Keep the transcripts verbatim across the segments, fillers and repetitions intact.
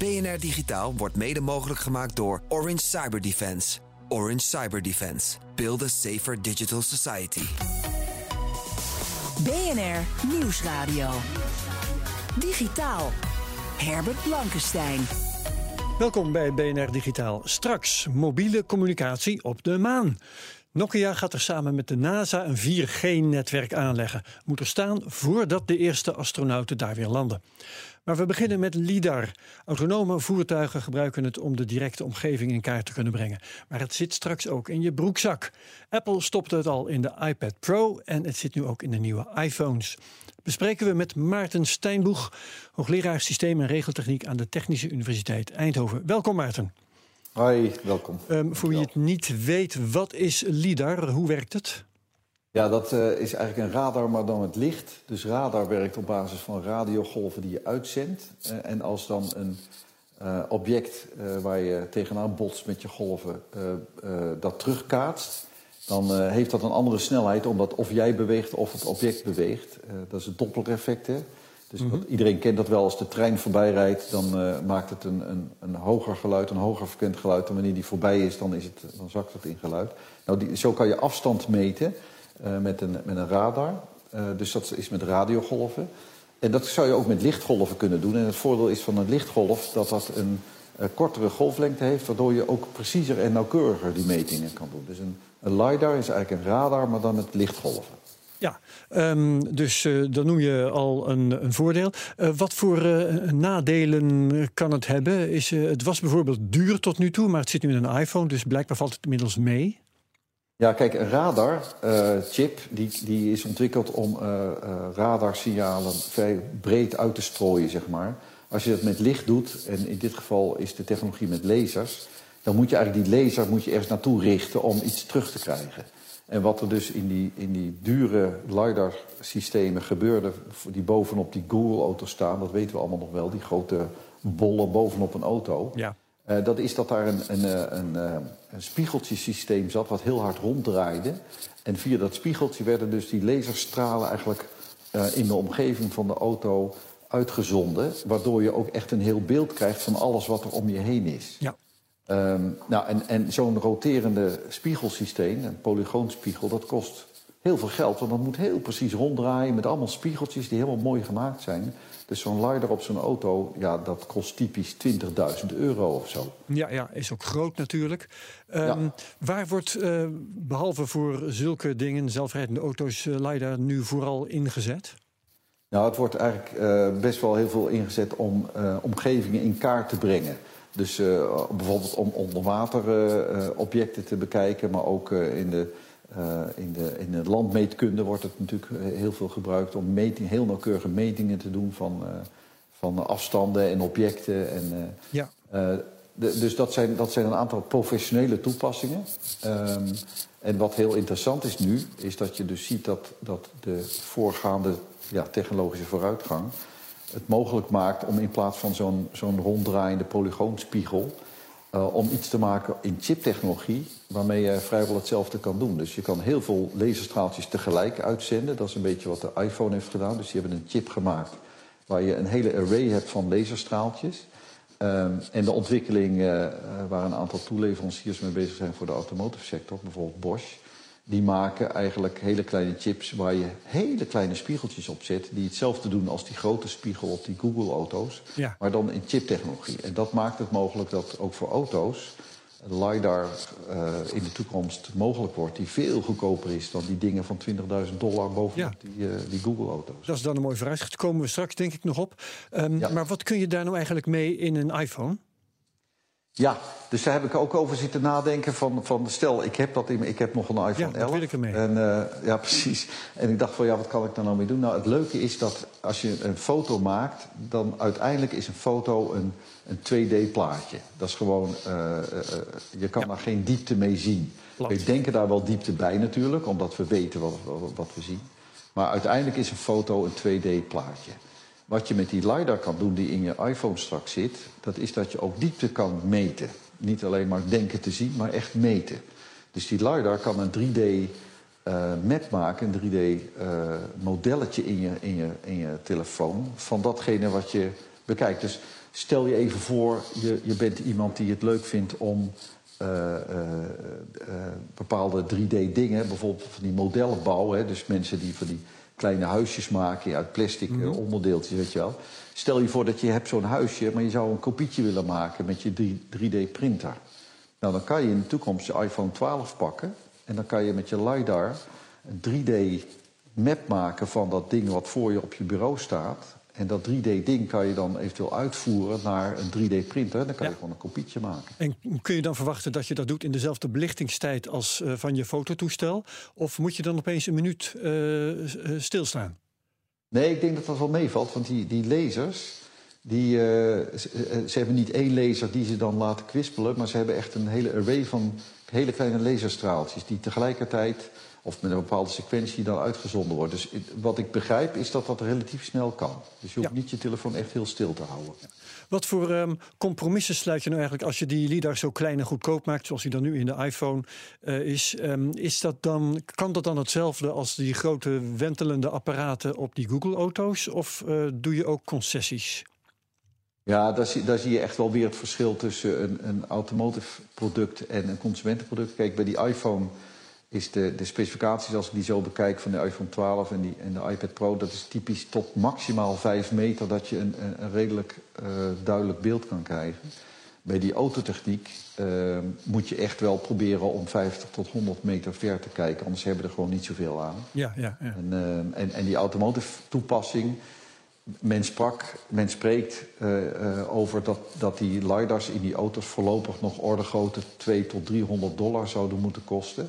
B N R Digitaal wordt mede mogelijk gemaakt door Orange Cyber Defense. Orange Cyber Defense. Build a safer digital society. B N R Nieuwsradio. Digitaal. Herbert Blankenstein. Welkom bij B N R Digitaal. Straks mobiele communicatie op de maan. Nokia gaat er samen met de NASA een vier G netwerk aanleggen. Moet er staan voordat de eerste astronauten daar weer landen. Maar we beginnen met LiDAR. Autonome voertuigen gebruiken het om de directe omgeving in kaart te kunnen brengen. Maar het zit straks ook in je broekzak. Apple stopte het al in de iPad Pro en het zit nu ook in de nieuwe iPhones. Bespreken we met Maarten Steinboeg, hoogleraar systeem en regeltechniek aan de Technische Universiteit Eindhoven. Welkom Maarten. Hoi, welkom. Um, voor wie het niet weet, wat is LiDAR? Hoe werkt het? Ja, dat uh, is eigenlijk een radar, maar dan met licht. Dus radar werkt op basis van radiogolven die je uitzendt. Uh, en als dan een uh, object uh, waar je tegenaan botst met je golven uh, uh, dat terugkaatst, dan uh, heeft dat een andere snelheid, omdat of jij beweegt of het object beweegt. Uh, dat is het Doppler-effect, hè? Dus mm-hmm. dat, iedereen kent dat wel, als de trein voorbij rijdt, dan uh, maakt het een, een, een hoger geluid, een hoger frequent geluid. En wanneer die voorbij is, dan, is het, dan zakt het in geluid. Nou, die, zo kan je afstand meten uh, met, een, met een radar. Uh, dus dat is met radiogolven. En dat zou je ook met lichtgolven kunnen doen. En het voordeel is van een lichtgolf dat dat een uh, kortere golflengte heeft, waardoor je ook preciezer en nauwkeuriger die metingen kan doen. Dus een, een LiDAR is eigenlijk een radar, maar dan met lichtgolven. Ja, um, dus uh, dan noem je al een, een voordeel. Uh, wat voor uh, nadelen kan het hebben? Is, uh, het was bijvoorbeeld duur tot nu toe, maar het zit nu in een iPhone, dus blijkbaar valt het inmiddels mee. Ja, kijk, een radar-chip uh, die, die is ontwikkeld om uh, uh, radarsignalen vrij breed uit te strooien, zeg maar. Als je dat met licht doet, en in dit geval is de technologie met lasers, dan moet je eigenlijk die laser moet je ergens naartoe richten om iets terug te krijgen. En wat er dus in die, in die dure LiDAR-systemen gebeurde, die bovenop die Google-auto's staan, dat weten we allemaal nog wel, die grote bollen bovenop een auto. Ja. Uh, dat is dat daar een, een, een, een spiegeltjesysteem zat wat heel hard ronddraaide. En via dat spiegeltje werden dus die laserstralen eigenlijk uh, in de omgeving van de auto uitgezonden, waardoor je ook echt een heel beeld krijgt van alles wat er om je heen is. Ja. Um, nou, en, en zo'n roterende spiegelsysteem, een polygoonspiegel, dat kost heel veel geld. Want dat moet heel precies ronddraaien met allemaal spiegeltjes die helemaal mooi gemaakt zijn. Dus zo'n LiDAR op zo'n auto, ja, dat kost typisch twintigduizend euro of zo. Ja, ja, is ook groot natuurlijk. Um, ja. Waar wordt, uh, behalve voor zulke dingen, zelfrijdende auto's, uh, LiDAR nu vooral ingezet? Nou, het wordt eigenlijk uh, best wel heel veel ingezet om uh, omgevingen in kaart te brengen. Dus uh, bijvoorbeeld om onderwater uh, objecten te bekijken, maar ook uh, in, de, uh, in, de, in de landmeetkunde wordt het natuurlijk heel veel gebruikt om meting, heel nauwkeurige metingen te doen van, uh, van afstanden en objecten. En, uh, ja. uh, de, dus dat zijn, dat zijn een aantal professionele toepassingen. Um, en wat heel interessant is nu, is dat je dus ziet dat, dat de voorgaande ja, technologische vooruitgang het mogelijk maakt om in plaats van zo'n, zo'n ronddraaiende polygoonspiegel Uh, om iets te maken in chiptechnologie waarmee je vrijwel hetzelfde kan doen. Dus je kan heel veel laserstraaltjes tegelijk uitzenden. Dat is een beetje wat de iPhone heeft gedaan. Dus die hebben een chip gemaakt waar je een hele array hebt van laserstraaltjes. Um, en de ontwikkeling uh, waar een aantal toeleveranciers mee bezig zijn voor de automotive sector, bijvoorbeeld Bosch, die maken eigenlijk hele kleine chips waar je hele kleine spiegeltjes op zet, die hetzelfde doen als die grote spiegel op die Google-auto's, ja. maar dan in chiptechnologie. En dat maakt het mogelijk dat ook voor auto's LiDAR uh, in de toekomst mogelijk wordt, die veel goedkoper is dan die dingen van twintigduizend dollar bovenop ja. die, uh, die Google-auto's. Dat is dan een mooi vooruitzicht. Daar komen we straks denk ik nog op. Um, ja. Maar wat kun je daar nou eigenlijk mee in een iPhone? Ja, dus daar heb ik ook over zitten nadenken van, van stel, ik heb, dat in, ik heb nog een iPhone ja, elf. wil ik ermee. En, uh, ja, precies. En ik dacht van, ja, wat kan ik daar nou mee doen? Nou, het leuke is dat als je een foto maakt, dan uiteindelijk is een foto een, een twee D plaatje. Dat is gewoon, uh, uh, je kan ja. daar geen diepte mee zien. Plat. We denken daar wel diepte bij natuurlijk, omdat we weten wat, wat, wat we zien. Maar uiteindelijk is een foto een twee D plaatje. Wat je met die LiDAR kan doen die in je iPhone straks zit, dat is dat je ook diepte kan meten. Niet alleen maar denken te zien, maar echt meten. Dus die LiDAR kan een drie D uh, map maken, een drie D uh, modelletje in je, in, je, in je telefoon van datgene wat je bekijkt. Dus Stel je even voor, je, je bent iemand die het leuk vindt om uh, uh, uh, bepaalde drie D-dingen, bijvoorbeeld van die modellen bouwen. Hè, dus mensen die van die kleine huisjes maken uit plastic mm-hmm. uh, onderdeeltjes, weet je wel. Stel je voor dat je hebt zo'n huisje, maar je zou een kopietje willen maken met je drie D-printer. Nou, dan kan je in de toekomst je iPhone twaalf pakken en dan kan je met je LiDAR een drie D-map maken van dat ding wat voor je op je bureau staat. En dat drie D-ding kan je dan eventueel uitvoeren naar een drie D-printer. Dan kan ja. je gewoon een kopietje maken. En kun je dan verwachten dat je dat doet in dezelfde belichtingstijd als uh, van je fototoestel? Of moet je dan opeens een minuut uh, stilstaan? Nee, ik denk dat dat wel meevalt. Want die, die lasers, die, uh, ze, ze hebben niet één laser die ze dan laten kwispelen. Maar ze hebben echt een hele array van hele kleine laserstraaltjes die tegelijkertijd, of met een bepaalde sequentie, dan uitgezonden wordt. Dus wat ik begrijp is dat dat relatief snel kan. Dus je hoeft ja. niet je telefoon echt heel stil te houden. Ja. Wat voor um, compromissen sluit je nou eigenlijk als je die LiDAR zo klein en goedkoop maakt, zoals die dan nu in de iPhone uh, is? Um, is dat dan, kan dat dan hetzelfde als die grote wentelende apparaten op die Google-auto's? Of uh, doe je ook concessies? Ja, daar zie, daar zie je echt wel weer het verschil tussen een, een automotive product en een consumentenproduct. Kijk, bij die iPhone is de, de specificaties, als ik die zo bekijk, van de iPhone twaalf en, die, en de iPad Pro, dat is typisch tot maximaal vijf meter dat je een, een, een redelijk uh, duidelijk beeld kan krijgen. Bij die autotechniek uh, moet je echt wel proberen om vijftig tot honderd meter ver te kijken, anders hebben we er gewoon niet zoveel aan. Ja, ja, ja. En, uh, en, en die automotive toepassing, men sprak, men spreekt uh, uh, over dat, dat die LiDARs in die auto's voorlopig nog ordegrootte twee tot driehonderd dollar zouden moeten kosten.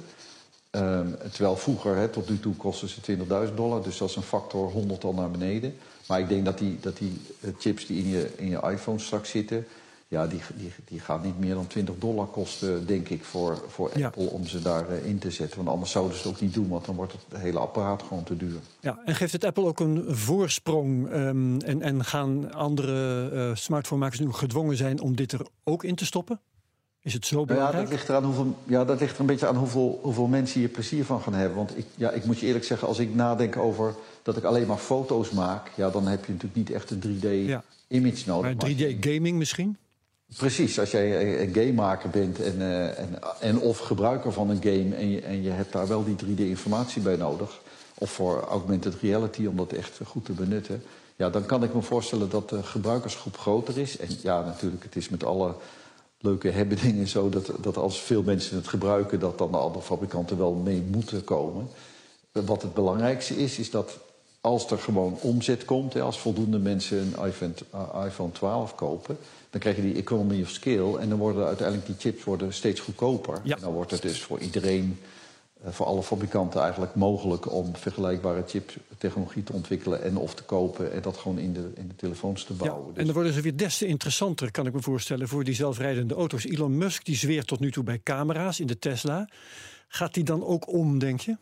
Um, terwijl vroeger, he, tot nu toe, kosten ze twintigduizend dollar. Dus dat is een factor honderd al naar beneden. Maar ik denk dat die, dat die chips die in je, in je iPhone straks zitten, ja, die, die, die gaan niet meer dan twintig dollar kosten, denk ik, voor, voor ja. Apple om ze daarin uh, te zetten. Want anders zouden ze het ook niet doen, want dan wordt het hele apparaat gewoon te duur. Ja, en geeft het Apple ook een voorsprong? Um, en, en gaan andere uh, smartphonemakers nu gedwongen zijn om dit er ook in te stoppen? Is het zo belangrijk? Ja, dat ligt er, aan hoeveel, ja, dat ligt er een beetje aan hoeveel, hoeveel mensen hier plezier van gaan hebben. Want ik, ja, ik moet je eerlijk zeggen, als ik nadenk over dat ik alleen maar foto's maak, ja, dan heb je natuurlijk niet echt een drie D-image ja. nodig. Maar drie D-gaming misschien? Precies, als jij een gamemaker bent en, uh, en, en of gebruiker van een game en je, en je hebt daar wel die drie D-informatie bij nodig, of voor augmented reality om dat echt goed te benutten, ja, dan kan ik me voorstellen dat de gebruikersgroep groter is. En ja, natuurlijk, het is met alle leuke hebben dingen zo dat, dat als veel mensen het gebruiken, dat dan de andere fabrikanten wel mee moeten komen. Wat het belangrijkste is, is dat als er gewoon omzet komt, hè, als voldoende mensen een iPhone, uh, iPhone twaalf kopen, dan krijg je die economy of scale en dan worden uiteindelijk die chips worden steeds goedkoper. Ja. En dan wordt het dus voor iedereen, uh, voor alle fabrikanten eigenlijk mogelijk om vergelijkbare chiptechnologie te ontwikkelen en of te kopen en dat gewoon in de, in de telefoons te bouwen. Ja, dus. En dan worden ze weer des te interessanter, kan ik me voorstellen, voor die zelfrijdende auto's. Elon Musk die zweert tot nu toe bij camera's in de Tesla. Gaat die dan ook om, denk je?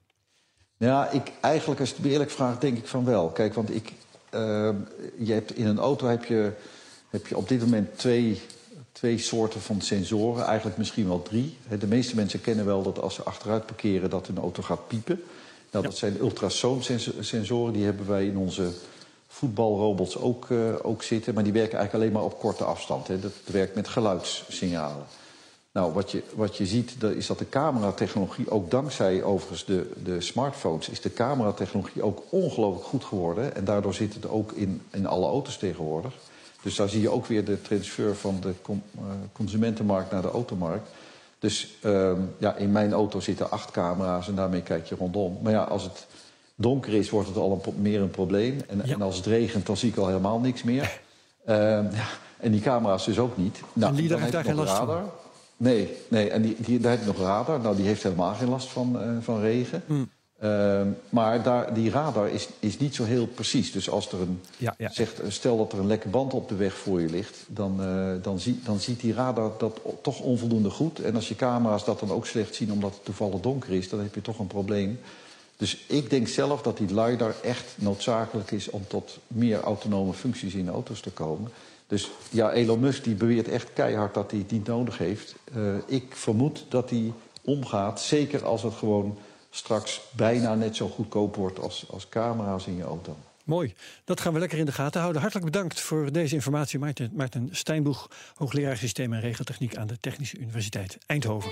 Ja, ik, eigenlijk als je het me eerlijk vraagt, denk ik van wel. Kijk, want ik, uh, je hebt, in een auto heb je, heb je op dit moment twee, twee soorten van sensoren. Eigenlijk misschien wel drie. De meeste mensen kennen wel dat als ze achteruit parkeren dat hun auto gaat piepen. Nou, ja. Dat zijn ultrasoonsensoren. Die hebben wij in onze voetbalrobots ook, uh, ook zitten. Maar die werken eigenlijk alleen maar op korte afstand. Hè. Dat werkt met geluidssignalen. Nou, wat je, wat je ziet, dat is dat de cameratechnologie, ook dankzij overigens de, de smartphones, is de cameratechnologie ook ongelooflijk goed geworden. En daardoor zit het ook in, in alle auto's tegenwoordig. Dus daar zie je ook weer de transfer van de com, uh, consumentenmarkt naar de automarkt. Dus uh, ja, in mijn auto zitten acht camera's en daarmee kijk je rondom. Maar ja, als het donker is, wordt het al een pro- meer een probleem. En, ja. en als het regent, dan zie ik al helemaal niks meer. Uh, ja, en die camera's dus ook niet. Nou, en LiDAR heeft daar geen last radar. van? Nee, nee, en die, die, daar heb je nog radar. Nou, die heeft helemaal geen last van, uh, van regen. Mm. Uh, maar daar, die radar is, is niet zo heel precies. Dus als er een, ja, ja. Zegt, stel dat er een lekke band op de weg voor je ligt, dan, uh, dan, zie, dan ziet die radar dat toch onvoldoende goed. En als je camera's dat dan ook slecht zien omdat het toevallig donker is, dan heb je toch een probleem. Dus ik denk zelf dat die LiDAR echt noodzakelijk is om tot meer autonome functies in auto's te komen. Dus ja, Elon Musk die beweert echt keihard dat hij het niet nodig heeft. Uh, ik vermoed dat hij omgaat, zeker als het gewoon straks bijna net zo goedkoop wordt als, als camera's in je auto. Mooi. Dat gaan we lekker in de gaten houden. Hartelijk bedankt voor deze informatie, Maarten, Maarten Steinboeg, hoogleraar systeem en regeltechniek aan de Technische Universiteit Eindhoven.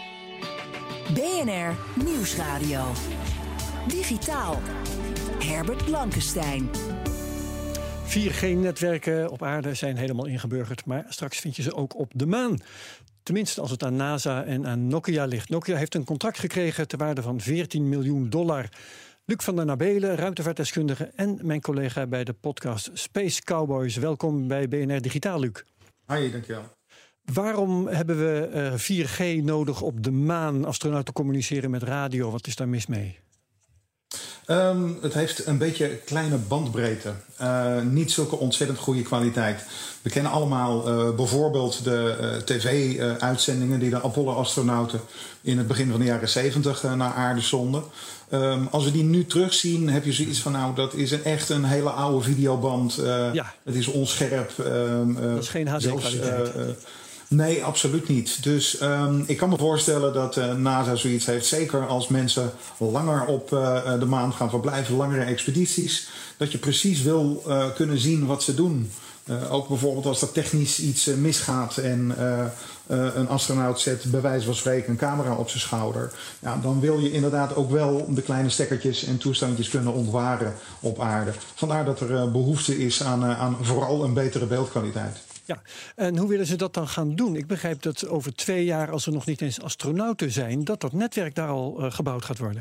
B N R Nieuwsradio. Digitaal. Herbert Blankenstein. vier G-netwerken op aarde zijn helemaal ingeburgerd, maar straks vind je ze ook op de maan. Tenminste als het aan NASA en aan Nokia ligt. Nokia heeft een contract gekregen ter waarde van veertien miljoen dollar. Luc van der Nabelen, ruimtevaartdeskundige en mijn collega bij de podcast Space Cowboys. Welkom bij B N R Digitaal, Luc. Hoi, dankjewel. Waarom hebben we uh, vier G nodig op de maan? Astronauten communiceren met radio. Wat is daar mis mee? Um, het heeft een beetje kleine bandbreedte. Uh, niet zulke ontzettend goede kwaliteit. We kennen allemaal uh, bijvoorbeeld de uh, tv-uitzendingen... die de Apollo-astronauten in het begin van de jaren zeventig uh, naar aarde zonden. Um, als we die nu terugzien, heb je zoiets van... nou, dat is een, echt een hele oude videoband. Uh, ja. Het is onscherp. Um, uh, dat is geen H D-kwaliteit. Uh, uh, Nee, absoluut niet. Dus um, ik kan me voorstellen dat uh, NASA zoiets heeft. Zeker als mensen langer op uh, de maan gaan verblijven, langere expedities. Dat je precies wil uh, kunnen zien wat ze doen. Uh, ook bijvoorbeeld als er technisch iets uh, misgaat en uh, uh, een astronaut zet bij wijze van spreken een camera op zijn schouder. Ja, dan wil je inderdaad ook wel de kleine stekkertjes en toestandjes kunnen ontwaren op aarde. Vandaar dat er uh, behoefte is aan, uh, aan vooral een betere beeldkwaliteit. Ja, en hoe willen ze dat dan gaan doen? Ik begrijp dat over twee jaar, als er nog niet eens astronauten zijn, dat dat netwerk daar al uh, gebouwd gaat worden.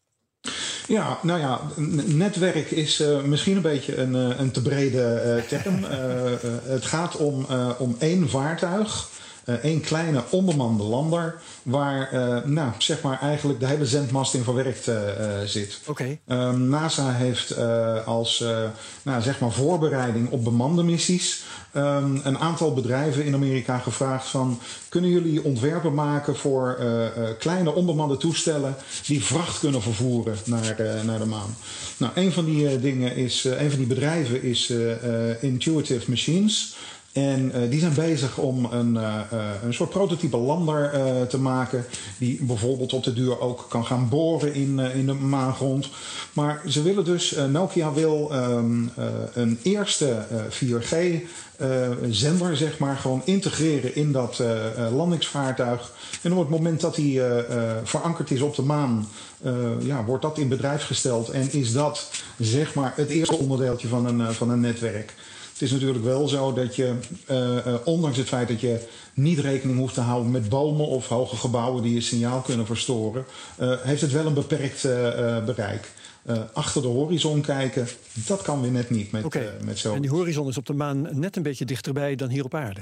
Ja, nou ja, netwerk is uh, misschien een beetje een, uh, een te brede uh, term. uh, uh, het gaat om, uh, om één vaartuig. Uh, één kleine onbemande lander waar uh, nou, zeg maar eigenlijk de hele zendmast in verwerkt uh, uh, zit. Okay. Um, NASA heeft uh, als uh, nou, zeg maar voorbereiding op bemande missies um, een aantal bedrijven in Amerika gevraagd van kunnen jullie ontwerpen maken voor uh, uh, kleine onbemande toestellen die vracht kunnen vervoeren naar, uh, naar de maan. Nou, een van die uh, dingen is, uh, een van die bedrijven is uh, uh, Intuitive Machines. En uh, die zijn bezig om een, uh, uh, een soort prototype lander uh, te maken. Die bijvoorbeeld op de duur ook kan gaan boren in, uh, in de maangrond. Maar ze willen dus, uh, Nokia wil um, uh, een eerste uh, vier G uh, zender zeg maar gewoon integreren in dat uh, uh, landingsvaartuig. En op het moment dat die uh, uh, verankerd is op de maan, uh, ja, wordt dat in bedrijf gesteld. En is dat zeg maar het eerste onderdeeltje van een, uh, van een netwerk. Het is natuurlijk wel zo dat je, uh, uh, ondanks het feit dat je niet rekening hoeft te houden met bomen of hoge gebouwen die je signaal kunnen verstoren, uh, heeft het wel een beperkt uh, uh, bereik. Uh, achter de horizon kijken, dat kan weer net niet met, okay. uh, met zo. En die horizon is op de maan net een beetje dichterbij dan hier op aarde.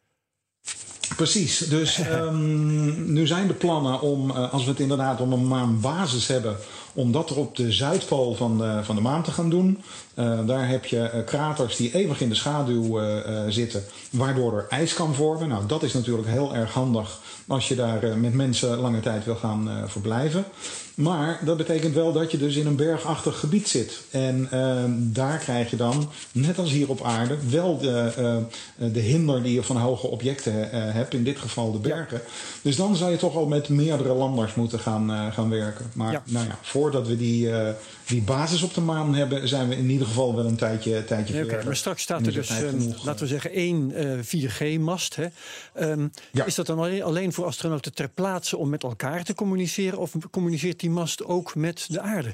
Precies, dus um, nu zijn de plannen om, uh, als we het inderdaad om een maanbasis hebben, om dat er op de zuidpool van de, van de maan te gaan doen. Uh, daar heb je uh, kraters die eeuwig in de schaduw uh, uh, zitten, waardoor er ijs kan vormen. Nou, dat is natuurlijk heel erg handig als je daar uh, met mensen lange tijd wil gaan uh, verblijven. Maar dat betekent wel dat je dus in een bergachtig gebied zit. En uh, daar krijg je dan, net als hier op aarde, wel de, uh, de hinder die je van hoge objecten uh, hebt. In dit geval de bergen. Ja. Dus dan zou je toch al met meerdere landers moeten gaan, uh, gaan werken. Maar ja. Nou ja, voordat we die, uh, die basis op de maan hebben, zijn we in ieder geval wel een tijdje, tijdje ja, verder. Okay, maar straks staat er dus, um, genoeg, laten we zeggen, één uh, vier G-mast. Hè? Um, ja. Is dat dan alleen, alleen voor astronauten ter plaatse om met elkaar te communiceren? Of communiceert die mast ook met de aarde?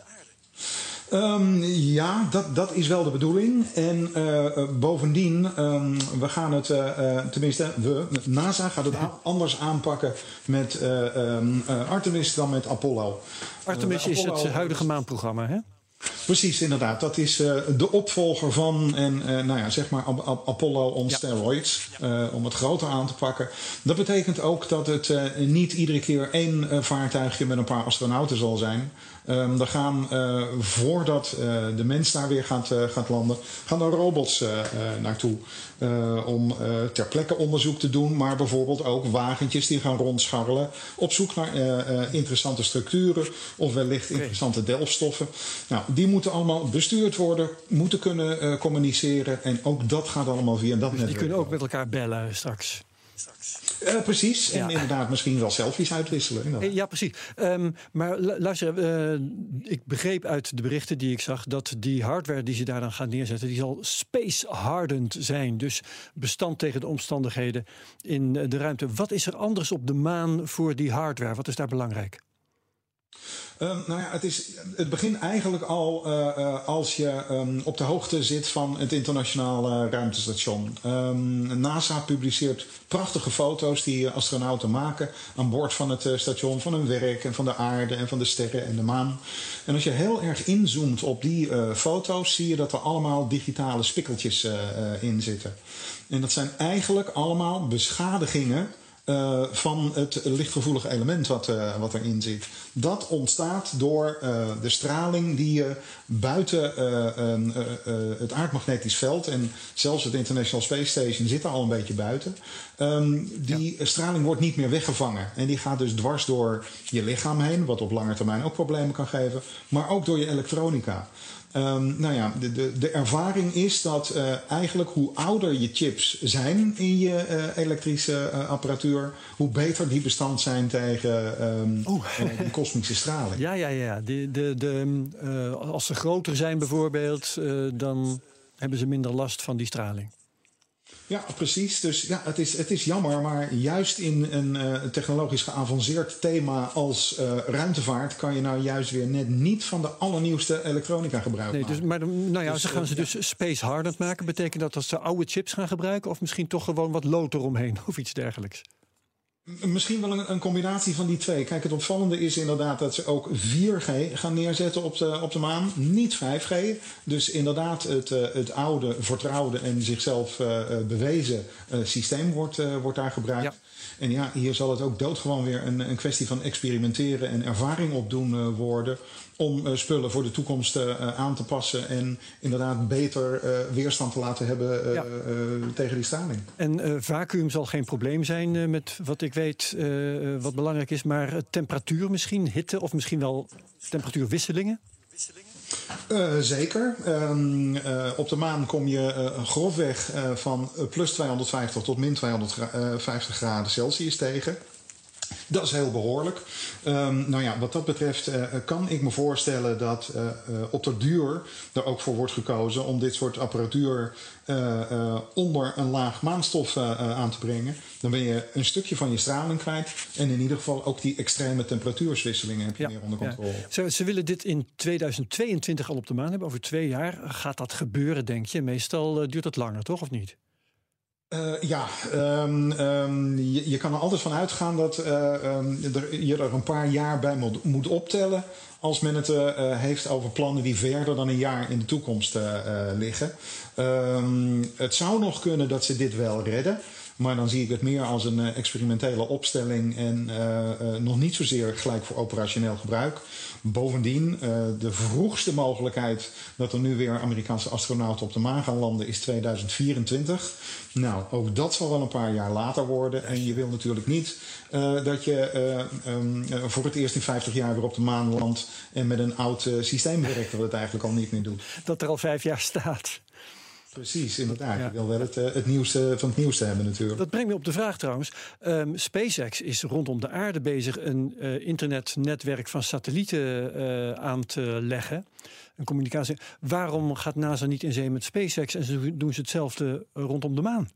Um, ja, dat, dat is wel de bedoeling. En uh, bovendien, um, we gaan het, uh, tenminste, we, NASA gaat het a- anders aanpakken met uh, um, uh, Artemis dan met Apollo. Artemis uh, Apollo is het huidige maanprogramma, hè? Precies, inderdaad. Dat is uh, de opvolger van, en uh, nou ja, zeg maar Apollo on ja. steroids, uh, om het groter aan te pakken. Dat betekent ook dat het uh, niet iedere keer één uh, vaartuigje met een paar astronauten zal zijn. Um, er gaan, uh, voordat uh, de mens daar weer gaat, uh, gaat landen, gaan er robots uh, uh, naartoe. Uh, om uh, ter plekke onderzoek te doen, maar bijvoorbeeld ook wagentjes die gaan rondscharrelen op zoek naar uh, uh, interessante structuren of wellicht interessante delfstoffen. Nou, die moeten allemaal bestuurd worden, moeten kunnen uh, communiceren en ook dat gaat allemaal via dat dus netwerk. Die kunnen ook met elkaar bellen straks. Uh, precies, en ja. inderdaad misschien wel selfies uitwisselen. Inderdaad. Ja, precies. Um, maar luister, uh, ik begreep uit de berichten die ik zag dat die hardware die ze daar dan gaan neerzetten, die zal space-hardened zijn. Dus bestand tegen de omstandigheden in de ruimte. Wat is er anders op de maan voor die hardware? Wat is daar belangrijk? Uh, nou ja, het, is, het begint eigenlijk al uh, uh, als je um, op de hoogte zit van het internationale uh, ruimtestation. Um, NASA publiceert prachtige foto's die astronauten maken aan boord van het uh, station, van hun werk en van de aarde en van de sterren en de maan. En als je heel erg inzoomt op die uh, foto's, zie je dat er allemaal digitale spikkeltjes uh, uh, in zitten. En dat zijn eigenlijk allemaal beschadigingen Uh, van het lichtgevoelige element wat, uh, wat erin zit. Dat ontstaat door uh, de straling die je buiten uh, uh, uh, het aardmagnetisch veld, en zelfs het International Space Station zit er al een beetje buiten. Um, die ja. straling wordt niet meer weggevangen. En die gaat dus dwars door je lichaam heen, wat op lange termijn ook problemen kan geven, maar ook door je elektronica. Um, nou ja, de, de, de ervaring is dat uh, eigenlijk hoe ouder je chips zijn in je uh, elektrische uh, apparatuur, hoe beter die bestand zijn tegen um, uh, die kosmische straling. Ja, ja, ja. De, de, de, uh, als ze groter zijn bijvoorbeeld, uh, dan hebben ze minder last van die straling. Ja, precies. Dus ja, het is, het is jammer, maar juist in een uh, technologisch geavanceerd thema als uh, ruimtevaart kan je nou juist weer net niet van de allernieuwste elektronica gebruiken. Nee, dus, maar nou ja, dus, ze gaan ze dus ja. space hardened maken. Betekent dat dat ze oude chips gaan gebruiken of misschien toch gewoon wat lood eromheen of iets dergelijks? Misschien wel een, een combinatie van die twee. Kijk, het opvallende is inderdaad dat ze ook vier G gaan neerzetten op de, op de maan. Niet vijf G. Dus inderdaad het, uh, het oude, vertrouwde en zichzelf uh, bewezen uh, systeem wordt, uh, wordt daar gebruikt. Ja. En ja, hier zal het ook doodgewoon weer een, een kwestie van experimenteren en ervaring opdoen uh, worden. Om uh, spullen voor de toekomst uh, aan te passen en inderdaad beter uh, weerstand te laten hebben uh, ja. uh, tegen die straling. En uh, vacuüm zal geen probleem zijn uh, met wat ik weet uh, wat belangrijk is, maar uh, temperatuur misschien, hitte of misschien wel temperatuurwisselingen? Uh, zeker. Um, uh, op de maan kom je uh, grofweg uh, van plus tweehonderdvijftig tot min tweehonderdvijftig graden Celsius tegen. Dat is heel behoorlijk. Um, nou ja, wat dat betreft uh, kan ik me voorstellen dat uh, uh, op de duur er ook voor wordt gekozen om dit soort apparatuur uh, uh, onder een laag maanstof uh, uh, aan te brengen. Dan ben je een stukje van je straling kwijt. En in ieder geval ook die extreme temperatuurswisselingen heb je ja, meer onder controle. Ja. Ze, ze willen dit in tweeduizend tweeëntwintig al op de maan hebben. Over twee jaar gaat dat gebeuren, denk je. Meestal uh, duurt dat langer, toch? Of niet? Uh, ja, um, um, je, je kan er altijd van uitgaan dat uh, um, er, je er een paar jaar bij moet, moet optellen als men het uh, heeft over plannen die verder dan een jaar in de toekomst uh, uh, liggen. Um, het zou nog kunnen dat ze dit wel redden. Maar dan zie ik het meer als een uh, experimentele opstelling en uh, uh, nog niet zozeer gelijk voor operationeel gebruik. Bovendien, uh, de vroegste mogelijkheid dat er nu weer Amerikaanse astronauten op de maan gaan landen is tweeduizend vierentwintig. Nou, ook dat zal wel een paar jaar later worden. En je wil natuurlijk niet uh, dat je uh, um, uh, voor het eerst in vijftig jaar weer op de maan landt en met een oud uh, systeem werkt dat het eigenlijk al niet meer doet. Dat er al vijf jaar staat. Precies, inderdaad. Ja. Je wil wel het, uh, het nieuwste van het nieuwste hebben natuurlijk. Dat brengt me op de vraag trouwens. Um, SpaceX is rondom de aarde bezig een uh, internetnetwerk van satellieten uh, aan te leggen. Een communicatie. Waarom gaat NASA niet in zee met SpaceX en ze doen ze hetzelfde rondom de maan?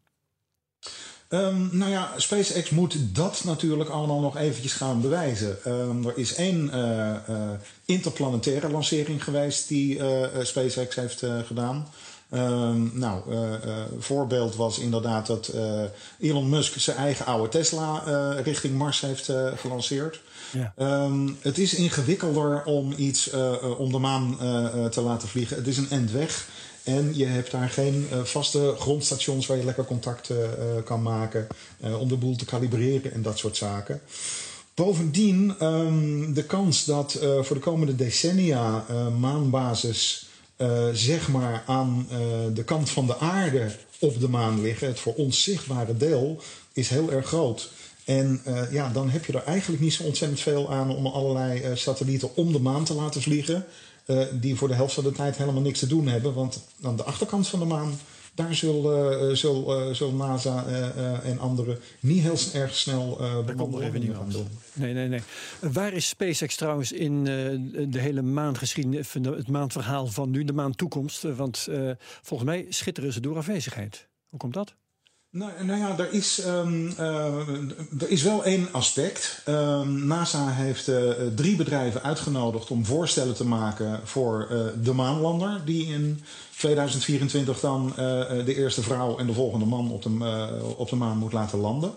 Um, nou ja, SpaceX moet dat natuurlijk allemaal nog eventjes gaan bewijzen. Um, er is één uh, uh, interplanetaire lancering geweest die uh, SpaceX heeft uh, gedaan. Um, nou, uh, uh, voorbeeld was inderdaad dat uh, Elon Musk zijn eigen oude Tesla uh, richting Mars heeft uh, gelanceerd. Ja. Um, het is ingewikkelder om iets uh, uh, om de maan uh, te laten vliegen. Het is een end weg. En je hebt daar geen uh, vaste grondstations waar je lekker contact uh, kan maken. Uh, om de boel te kalibreren en dat soort zaken. Bovendien, um, de kans dat uh, voor de komende decennia uh, maanbasis uh, zeg maar aan uh, de kant van de aarde op de maan liggen, het voor ons zichtbare deel, is heel erg groot. En uh, ja, dan heb je er eigenlijk niet zo ontzettend veel aan om allerlei uh, satellieten om de maan te laten vliegen. Uh, die voor de helft van de tijd helemaal niks te doen hebben. Want aan de achterkant van de maan daar zullen uh, zul, uh, zul NASA uh, uh, en anderen niet heel erg snel uh, behandelingen gaan doen. Nee, nee, nee. Waar is SpaceX trouwens in uh, de hele maangeschiedenis, het maanverhaal van nu, de maantoekomst? Want uh, volgens mij schitteren ze door afwezigheid. Hoe komt dat? Nou, nou ja, er is, um, uh, er is wel één aspect. Um, NASA heeft uh, drie bedrijven uitgenodigd om voorstellen te maken voor uh, de maanlander, die in tweeduizend vierentwintig dan uh, de eerste vrouw en de volgende man op de, uh, op de maan moet laten landen.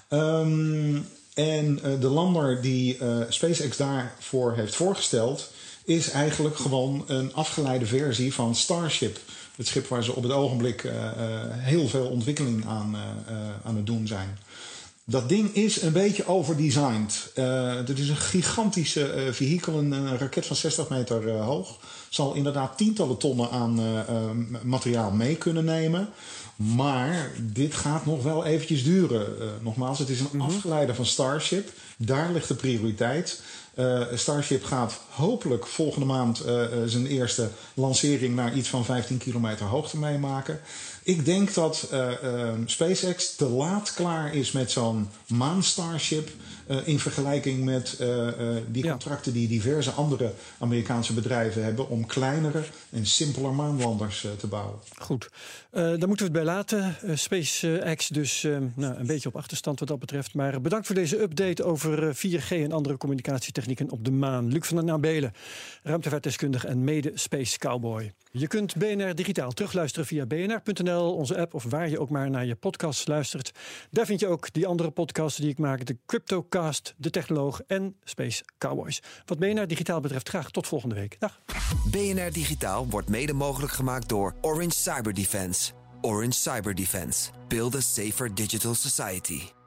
Um, en uh, de lander die uh, SpaceX daarvoor heeft voorgesteld is eigenlijk gewoon een afgeleide versie van Starship. Het schip waar ze op het ogenblik uh, uh, heel veel ontwikkeling aan, uh, uh, aan het doen zijn. Dat ding is een beetje overdesigned. Uh, het is een gigantische uh, vehikel, een, een raket van zestig meter uh, hoog. Zal inderdaad tientallen tonnen aan uh, uh, materiaal mee kunnen nemen. Maar dit gaat nog wel eventjes duren. Uh, nogmaals, het is een mm-hmm. afgeleider van Starship. Daar ligt de prioriteit. Uh, Starship gaat hopelijk volgende maand uh, zijn eerste lancering naar iets van vijftien kilometer hoogte meemaken. Ik denk dat uh, uh, SpaceX te laat klaar is met zo'n maan-Starship uh, in vergelijking met uh, uh, die ja. contracten die diverse andere Amerikaanse bedrijven hebben om kleinere en simpeler maanlanders uh, te bouwen. Goed, uh, daar moeten we het bij laten. Uh, SpaceX dus uh, nou, een beetje op achterstand wat dat betreft. Maar bedankt voor deze update over vier G en andere communicatietechnieken op de maan. Luc van der Nabelen, ruimtevaartdeskundige en mede Space Cowboy. Je kunt B N R Digitaal terugluisteren via b n r punt n l, onze app of waar je ook maar naar je podcasts luistert. Daar vind je ook die andere podcasts die ik maak, de Cryptocast, de Technoloog en Space Cowboys. Wat B N R Digitaal betreft graag tot volgende week. Dag. B N R Digitaal wordt mede mogelijk gemaakt door Orange Cyber Defense. Orange Cyber Defense. Build a safer digital society.